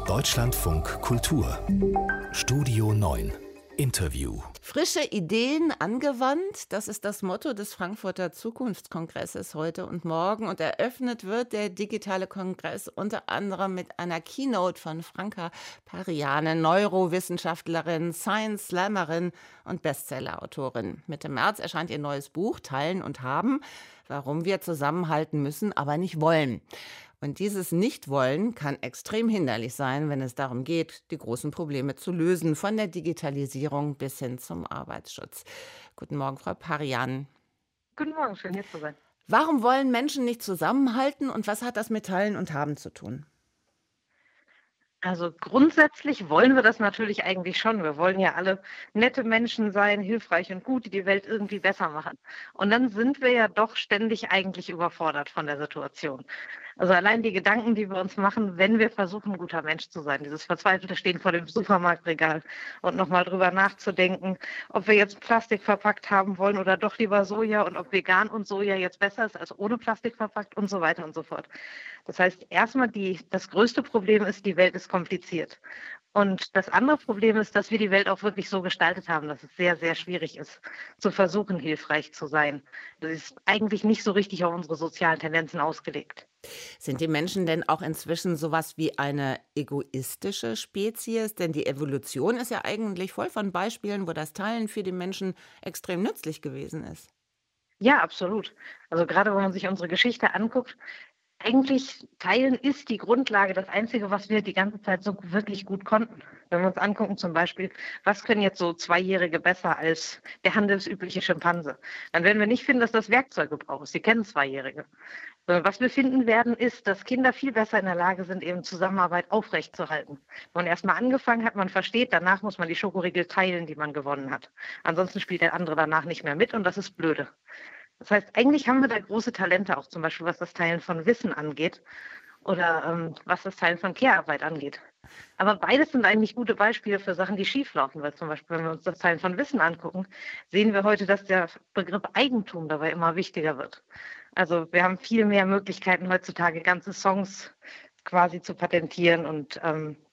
Deutschlandfunk Kultur Studio 9 Interview. Frische Ideen angewandt, das ist das Motto des Frankfurter Zukunftskongresses heute und morgen. Und eröffnet wird der digitale Kongress unter anderem mit einer Keynote von Franka Pariane, Neurowissenschaftlerin, Science-Slammerin und Bestseller-Autorin. Mitte März erscheint ihr neues Buch Teilen und Haben, warum wir zusammenhalten müssen, aber nicht wollen. Und dieses Nichtwollen kann extrem hinderlich sein, wenn es darum geht, die großen Probleme zu lösen, von der Digitalisierung bis hin zum Arbeitsschutz. Guten Morgen, Frau Parian. Guten Morgen, schön hier zu sein. Warum wollen Menschen nicht zusammenhalten und was hat das mit Teilen und Haben zu tun? Also grundsätzlich wollen wir das natürlich eigentlich schon. Wir wollen ja alle nette Menschen sein, hilfreich und gut, die die Welt irgendwie besser machen. Und dann sind wir ja doch ständig eigentlich überfordert von der Situation. Also allein die Gedanken, die wir uns machen, wenn wir versuchen, ein guter Mensch zu sein, dieses verzweifelte Stehen vor dem Supermarktregal und nochmal drüber nachzudenken, ob wir jetzt Plastik verpackt haben wollen oder doch lieber Soja und ob vegan und Soja jetzt besser ist als ohne Plastik verpackt und so weiter und so fort. Das heißt, erstmal das größte Problem ist, die Welt ist kompliziert. Und das andere Problem ist, dass wir die Welt auch wirklich so gestaltet haben, dass es sehr, sehr schwierig ist, zu versuchen, hilfreich zu sein. Das ist eigentlich nicht so richtig auf unsere sozialen Tendenzen ausgelegt. Sind die Menschen denn auch inzwischen sowas wie eine egoistische Spezies? Denn die Evolution ist ja eigentlich voll von Beispielen, wo das Teilen für die Menschen extrem nützlich gewesen ist. Ja, absolut. Also gerade wenn man sich unsere Geschichte anguckt, eigentlich teilen ist die Grundlage, das Einzige, was wir die ganze Zeit so wirklich gut konnten. Wenn wir uns angucken zum Beispiel, was können jetzt so Zweijährige besser als der handelsübliche Schimpanse? Dann werden wir nicht finden, dass das Werkzeuge braucht. Sie kennen Zweijährige. Sondern was wir finden werden, ist, dass Kinder viel besser in der Lage sind, eben Zusammenarbeit aufrechtzuerhalten. Wenn man erstmal angefangen hat, man versteht, danach muss man die Schokoriegel teilen, die man gewonnen hat. Ansonsten spielt der andere danach nicht mehr mit und das ist blöde. Das heißt, eigentlich haben wir da große Talente, auch zum Beispiel was das Teilen von Wissen angeht oder was das Teilen von Care-Arbeit angeht. Aber beides sind eigentlich gute Beispiele für Sachen, die schieflaufen, weil zum Beispiel, wenn wir uns das Teilen von Wissen angucken, sehen wir heute, dass der Begriff Eigentum dabei immer wichtiger wird. Also wir haben viel mehr Möglichkeiten heutzutage, ganze Songs quasi zu patentieren und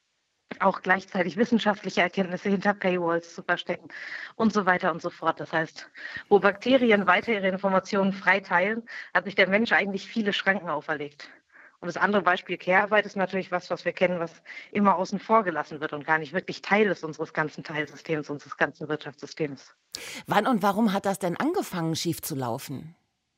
auch gleichzeitig wissenschaftliche Erkenntnisse hinter Paywalls zu verstecken und so weiter und so fort. Das heißt, wo Bakterien weiter ihre Informationen frei teilen, hat sich der Mensch eigentlich viele Schranken auferlegt. Und das andere Beispiel Care-Arbeit ist natürlich was wir kennen, was immer außen vor gelassen wird und gar nicht wirklich Teil ist unseres ganzen Teilsystems, unseres ganzen Wirtschaftssystems. Wann und warum hat das denn angefangen, schief zu laufen?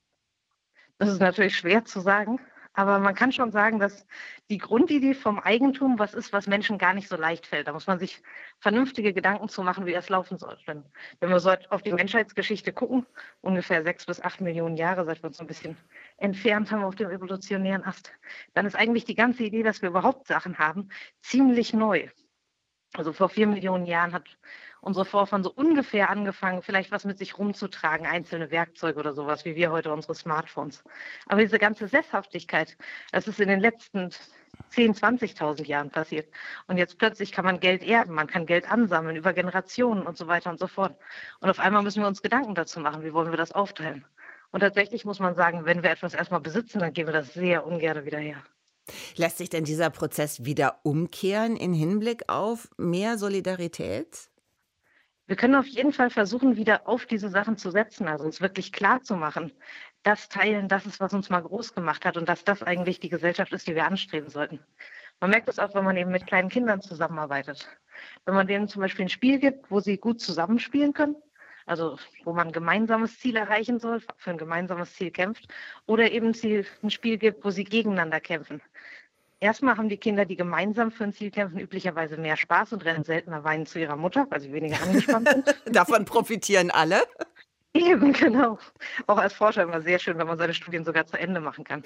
Das ist natürlich schwer zu sagen. Aber man kann schon sagen, dass die Grundidee vom Eigentum was ist, was Menschen gar nicht so leicht fällt. Da muss man sich vernünftige Gedanken zu machen, wie es laufen soll. Denn wenn wir so auf die Menschheitsgeschichte gucken, ungefähr 6 bis 8 Millionen Jahre, seit wir uns so ein bisschen entfernt haben auf dem evolutionären Ast, dann ist eigentlich die ganze Idee, dass wir überhaupt Sachen haben, ziemlich neu. Also vor 4 Millionen Jahren hat unsere Vorfahren so ungefähr angefangen, vielleicht was mit sich rumzutragen, einzelne Werkzeuge oder sowas, wie wir heute unsere Smartphones. Aber diese ganze Sesshaftigkeit, das ist in den letzten 10.000, 20.000 Jahren passiert. Und jetzt plötzlich kann man Geld erben, man kann Geld ansammeln über Generationen und so weiter und so fort. Und auf einmal müssen wir uns Gedanken dazu machen, wie wollen wir das aufteilen. Und tatsächlich muss man sagen, wenn wir etwas erstmal besitzen, dann geben wir das sehr ungern wieder her. Lässt sich denn dieser Prozess wieder umkehren in Hinblick auf mehr Solidarität? Wir können auf jeden Fall versuchen, wieder auf diese Sachen zu setzen, also uns wirklich klar zu machen, das Teilen, das ist, was uns mal groß gemacht hat und dass das eigentlich die Gesellschaft ist, die wir anstreben sollten. Man merkt es auch, wenn man eben mit kleinen Kindern zusammenarbeitet. Wenn man denen zum Beispiel ein Spiel gibt, wo sie gut zusammenspielen können, also wo man ein gemeinsames Ziel erreichen soll, für ein gemeinsames Ziel kämpft, oder eben ein Spiel gibt, wo sie gegeneinander kämpfen. Erstmal haben die Kinder, die gemeinsam für ein Ziel kämpfen, üblicherweise mehr Spaß und rennen seltener weinend zu ihrer Mutter, weil sie weniger angespannt sind. Davon profitieren alle. Eben, genau. Auch als Forscher immer sehr schön, wenn man seine Studien sogar zu Ende machen kann.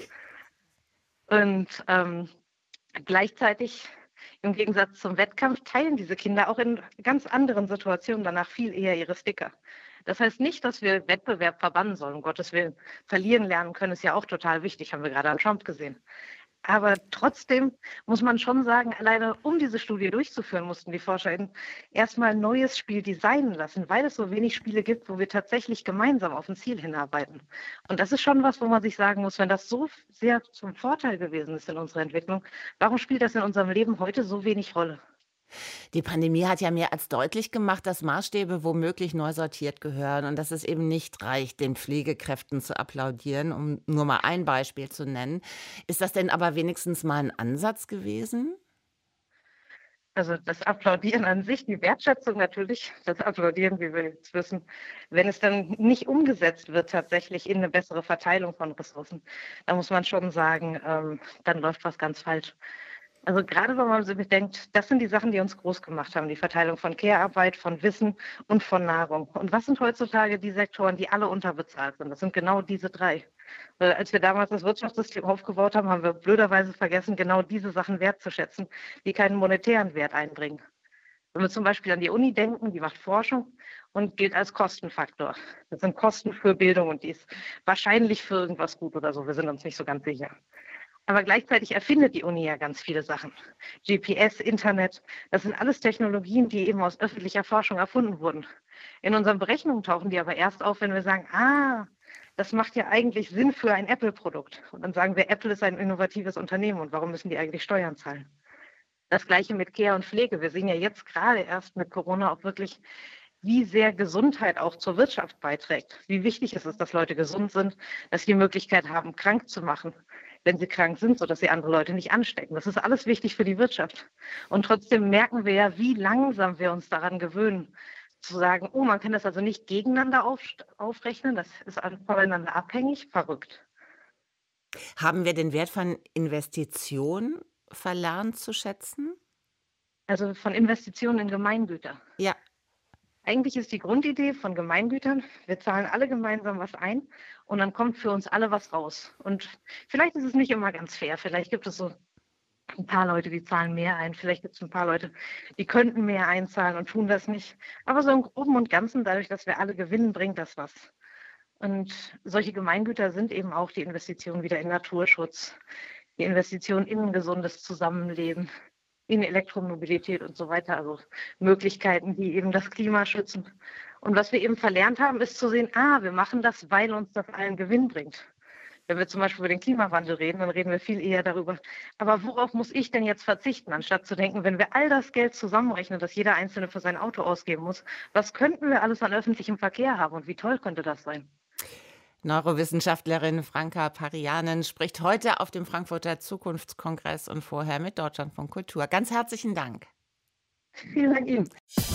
Und gleichzeitig, im Gegensatz zum Wettkampf, teilen diese Kinder auch in ganz anderen Situationen danach viel eher ihre Sticker. Das heißt nicht, dass wir Wettbewerb verbannen sollen, um Gottes Willen. Verlieren lernen können ist ja auch total wichtig, haben wir gerade an Trump gesehen. Aber trotzdem muss man schon sagen, alleine um diese Studie durchzuführen, mussten die ForscherInnen erstmal ein neues Spiel designen lassen, weil es so wenig Spiele gibt, wo wir tatsächlich gemeinsam auf ein Ziel hinarbeiten. Und das ist schon was, wo man sich sagen muss, wenn das so sehr zum Vorteil gewesen ist in unserer Entwicklung, warum spielt das in unserem Leben heute so wenig Rolle? Die Pandemie hat ja mehr als deutlich gemacht, dass Maßstäbe womöglich neu sortiert gehören und dass es eben nicht reicht, den Pflegekräften zu applaudieren, um nur mal ein Beispiel zu nennen. Ist das denn aber wenigstens mal ein Ansatz gewesen? Also das Applaudieren an sich, die Wertschätzung natürlich, das Applaudieren, wie wir jetzt wissen, wenn es dann nicht umgesetzt wird tatsächlich in eine bessere Verteilung von Ressourcen, da muss man schon sagen, dann läuft was ganz falsch. Also gerade wenn man so bedenkt, das sind die Sachen, die uns groß gemacht haben, die Verteilung von Care-Arbeit, von Wissen und von Nahrung. Und was sind heutzutage die Sektoren, die alle unterbezahlt sind? Das sind genau diese drei. Weil als wir damals das Wirtschaftssystem aufgebaut haben, haben wir blöderweise vergessen, genau diese Sachen wertzuschätzen, die keinen monetären Wert einbringen. Wenn wir zum Beispiel an die Uni denken, die macht Forschung und gilt als Kostenfaktor. Das sind Kosten für Bildung und die ist wahrscheinlich für irgendwas gut oder so. Wir sind uns nicht so ganz sicher. Aber gleichzeitig erfindet die Uni ja ganz viele Sachen. GPS, Internet, das sind alles Technologien, die eben aus öffentlicher Forschung erfunden wurden. In unseren Berechnungen tauchen die aber erst auf, wenn wir sagen, das macht ja eigentlich Sinn für ein Apple-Produkt. Und dann sagen wir, Apple ist ein innovatives Unternehmen und warum müssen die eigentlich Steuern zahlen? Das Gleiche mit Care und Pflege. Wir sehen ja jetzt gerade erst mit Corona auch wirklich, wie sehr Gesundheit auch zur Wirtschaft beiträgt. Wie wichtig es ist, dass Leute gesund sind, dass sie die Möglichkeit haben, krank zu machen, wenn sie krank sind, sodass sie andere Leute nicht anstecken. Das ist alles wichtig für die Wirtschaft. Und trotzdem merken wir ja, wie langsam wir uns daran gewöhnen, zu sagen, oh, man kann das also nicht gegeneinander aufrechnen, das ist voneinander abhängig, verrückt. Haben wir den Wert von Investitionen verlernt zu schätzen? Also von Investitionen in Gemeingüter. Ja. Eigentlich ist die Grundidee von Gemeingütern, wir zahlen alle gemeinsam was ein und dann kommt für uns alle was raus. Und vielleicht ist es nicht immer ganz fair, vielleicht gibt es so ein paar Leute, die zahlen mehr ein, vielleicht gibt es ein paar Leute, die könnten mehr einzahlen und tun das nicht. Aber so im Groben und Ganzen, dadurch, dass wir alle gewinnen, bringt das was. Und solche Gemeingüter sind eben auch die Investitionen wieder in Naturschutz, die Investitionen in ein gesundes Zusammenleben, in Elektromobilität und so weiter, also Möglichkeiten, die eben das Klima schützen. Und was wir eben verlernt haben, ist zu sehen, wir machen das, weil uns das allen Gewinn bringt. Wenn wir zum Beispiel über den Klimawandel reden, dann reden wir viel eher darüber, aber worauf muss ich denn jetzt verzichten, anstatt zu denken, wenn wir all das Geld zusammenrechnen, das jeder Einzelne für sein Auto ausgeben muss, was könnten wir alles an öffentlichem Verkehr haben und wie toll könnte das sein? Neurowissenschaftlerin Franka Parianen spricht heute auf dem Frankfurter Zukunftskongress und vorher mit Deutschlandfunk Kultur. Ganz herzlichen Dank. Vielen Dank Ihnen.